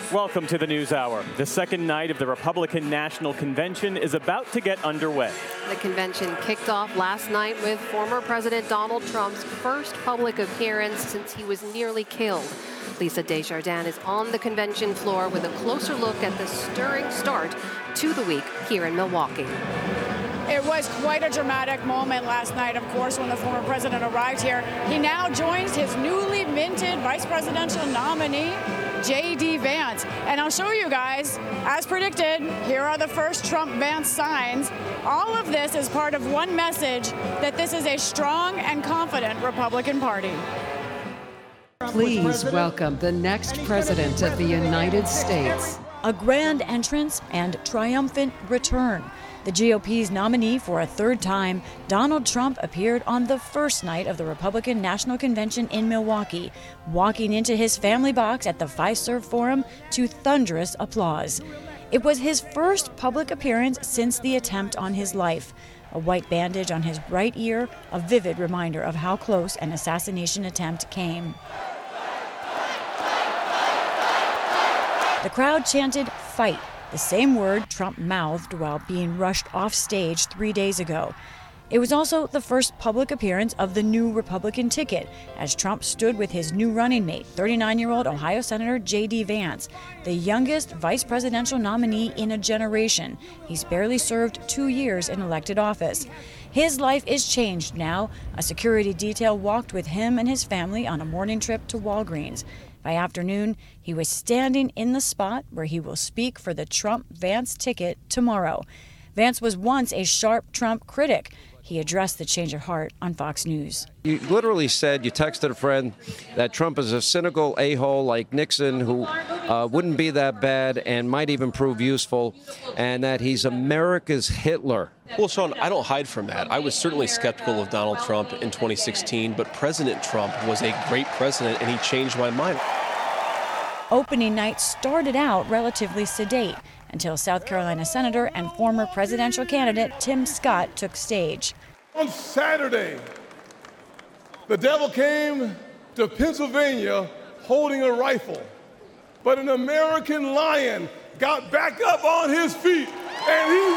Welcome to the News Hour. The second night of the Republican National Convention is about to get underway. The convention kicked off last night with former President Donald Trump's first public appearance since he was nearly killed. Lisa Desjardins is on the convention floor with a closer look at the stirring start to the week here in Milwaukee. It was quite a dramatic moment last night, of course, when the former president arrived here. He now joins his newly minted vice presidential nominee, J.D. Vance. And I'll show you guys, as predicted, here are the first Trump-Vance signs. All of this is part of one message, that this is a strong and confident Republican Party. Please welcome the next president of the United States. A grand entrance and triumphant return. The GOP's nominee for a third time, Donald Trump, appeared on the first night of the Republican National Convention in Milwaukee, walking into his family box at the Fiserv Forum to thunderous applause. It was his first public appearance since the attempt on his life. A white bandage on his right ear, a vivid reminder of how close an assassination attempt came. The crowd chanted, "Fight," the same word Trump mouthed while being rushed off stage 3 days ago. It was also the first public appearance of the new Republican ticket, as Trump stood with his new running mate, 39-year-old Ohio Senator J.D. Vance, the youngest vice presidential nominee in a generation. He's barely served 2 years in elected office. His life is changed now. A security detail walked with him and his family on a morning trip to Walgreens. By afternoon, he was standing in the spot where he will speak for the Trump-Vance ticket tomorrow. Vance was once a sharp Trump critic. He addressed the change of heart on Fox News. You literally said, you texted a friend, that Trump is a cynical a-hole like Nixon who wouldn't be that bad and might even prove useful, and that he's America's Hitler. Well, Sean, I don't hide from that. I was certainly skeptical of Donald Trump in 2016, but President Trump was a great president, and he changed my mind. Opening night started out relatively sedate until South Carolina Senator and former presidential candidate Tim Scott took stage. On Saturday, the devil came to Pennsylvania holding a rifle, but an American lion got back up on his feet and he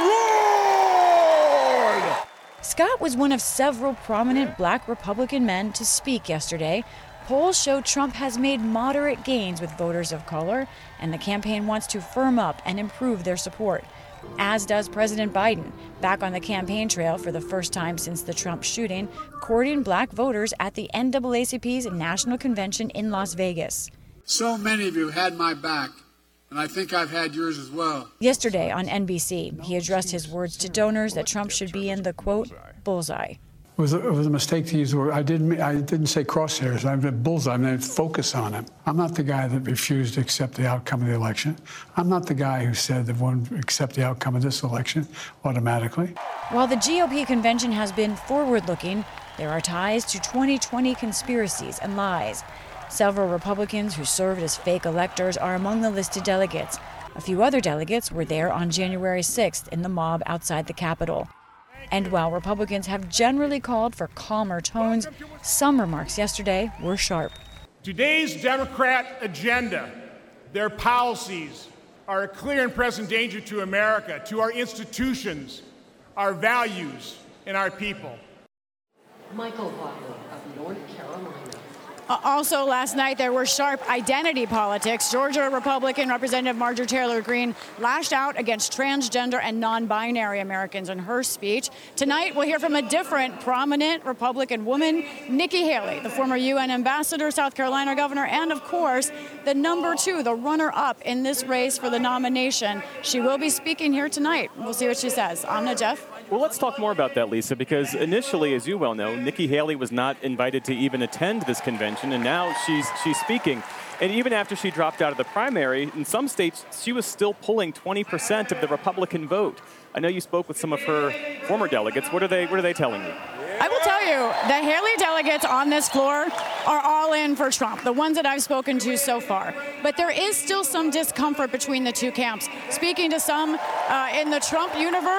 roared! Scott was one of several prominent black Republican men to speak yesterday. Polls show Trump has made moderate gains with voters of color, and the campaign wants to firm up and improve their support, as does President Biden, back on the campaign trail for the first time since the Trump shooting, courting black voters at the NAACP's National Convention in Las Vegas. So many of you had my back, and I think I've had yours as well. Yesterday on NBC, he addressed his words to donors that Trump should be in the, quote, bullseye. It was a mistake to use the word. I didn't say crosshairs. I meant bullseye. I meant focus on him. I'm not the guy that refused to accept the outcome of the election. I'm not the guy who said that won't accept the outcome of this election automatically. While the GOP convention has been forward-looking, there are ties to 2020 conspiracies and lies. Several Republicans who served as fake electors are among the listed delegates. A few other delegates were there on January 6th in the mob outside the Capitol. And while Republicans have generally called for calmer tones, some remarks yesterday were sharp. Today's Democrat agenda, their policies, are a clear and present danger to America, to our institutions, our values, and our people. Michael Whatley of North Carolina. Also last night, there were sharp identity politics. Georgia Republican Representative Marjorie Taylor Greene lashed out against transgender and non-binary Americans in her speech. Tonight, we'll hear from a different prominent Republican woman, Nikki Haley, the former UN ambassador, South Carolina governor, and of course, the number 2, the runner-up in this race for the nomination. She will be speaking here tonight. We'll see what she says. Amna, Jeff? Well, let's talk more about that, Lisa, because initially, as you well know, Nikki Haley was not invited to even attend this convention, and now she's speaking. And even after she dropped out of the primary, in some states, she was still pulling 20% of the Republican vote. I know you spoke with some of her former delegates. What are they telling you? I will tell you, the Haley delegates on this floor are all in for Trump, the ones that I've spoken to so far. But there is still some discomfort between the two camps. Speaking to some in the Trump universe,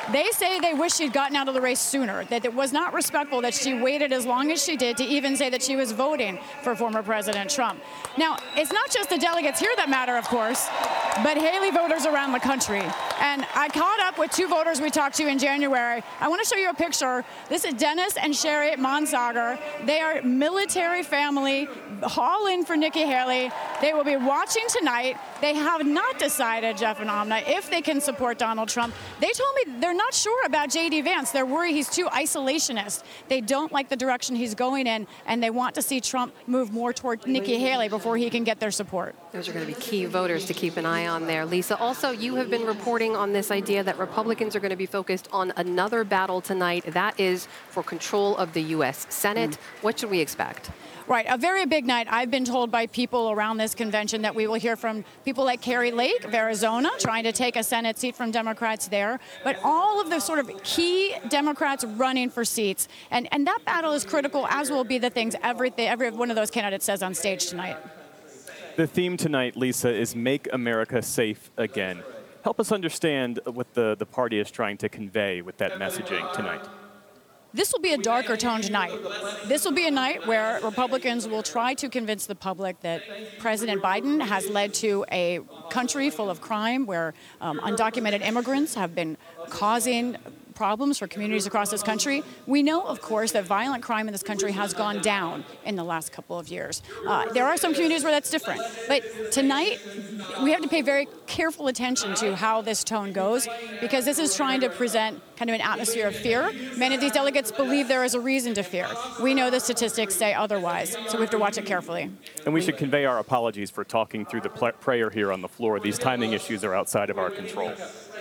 They say they wish she'd gotten out of the race sooner, that it was not respectful that she waited as long as she did to even say that she was voting for former President Trump. Now, it's not just the delegates here that matter, of course, but Haley voters around the country. And I caught up with 2 voters we talked to in January. I want to show you a picture. This is Dennis and Sherry Monsager. They are military family, all in for Nikki Haley. They will be watching tonight. They have not decided, Jeff and Amna, if they can support Donald Trump. They told me they're not sure about J.D. Vance. They're worried he's too isolationist. They don't like the direction he's going in, and they want to see Trump move more toward Nikki Haley before he can get their support. Those are going to be key voters to keep an eye on there. Lisa, also, you have been reporting on this idea that Republicans are going to be focused on another battle tonight. That is for control of the U.S. Senate. What should we expect? Right, a very big night. I've been told by people around this convention that we will hear from people like Carrie Lake of Arizona, trying to take a Senate seat from Democrats there, but all of the sort of key Democrats running for seats. And that battle is critical, as will be the things every one of those candidates says on stage tonight. The theme tonight, Lisa, is Make America Safe Again. Help us understand what the party is trying to convey with that messaging tonight. This will be a darker toned night. This will be a night where Republicans will try to convince the public that President Biden has led to a country full of crime where undocumented immigrants have been causing problems for communities across this country. We know, of course, that violent crime in this country has gone down in the last couple of years. There are some communities where that's different. But tonight, we have to pay very careful attention to how this tone goes, because this is trying to present kind of an atmosphere of fear. Many of these delegates believe there is a reason to fear. We know the statistics say otherwise, so we have to watch it carefully. And we should convey our apologies for talking through the prayer here on the floor. These timing issues are outside of our control.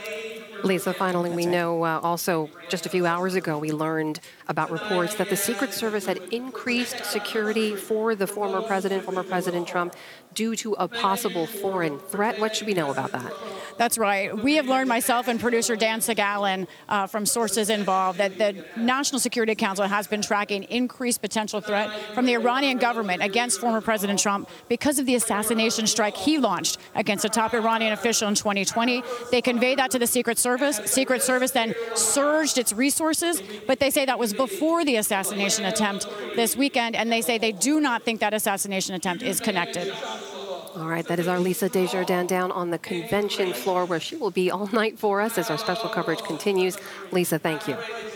Lisa, finally, we know also just a few hours ago we learned about reports that the Secret Service had increased security for the former President Trump, due to a possible foreign threat. What should we know about that? That's right. We have learned, myself and producer Dan Segalin, from sources involved, that the National Security Council has been tracking increased potential threat from the Iranian government against former President Trump because of the assassination strike he launched against a top Iranian official in 2020. They conveyed that to the Secret Service. Secret Service then surged its resources, but they say that was before the assassination attempt this weekend, and they say they do not think that assassination attempt is connected. All right, that is our Lisa Desjardins down on the convention floor, where she will be all night for us as our special coverage continues. Lisa, thank you.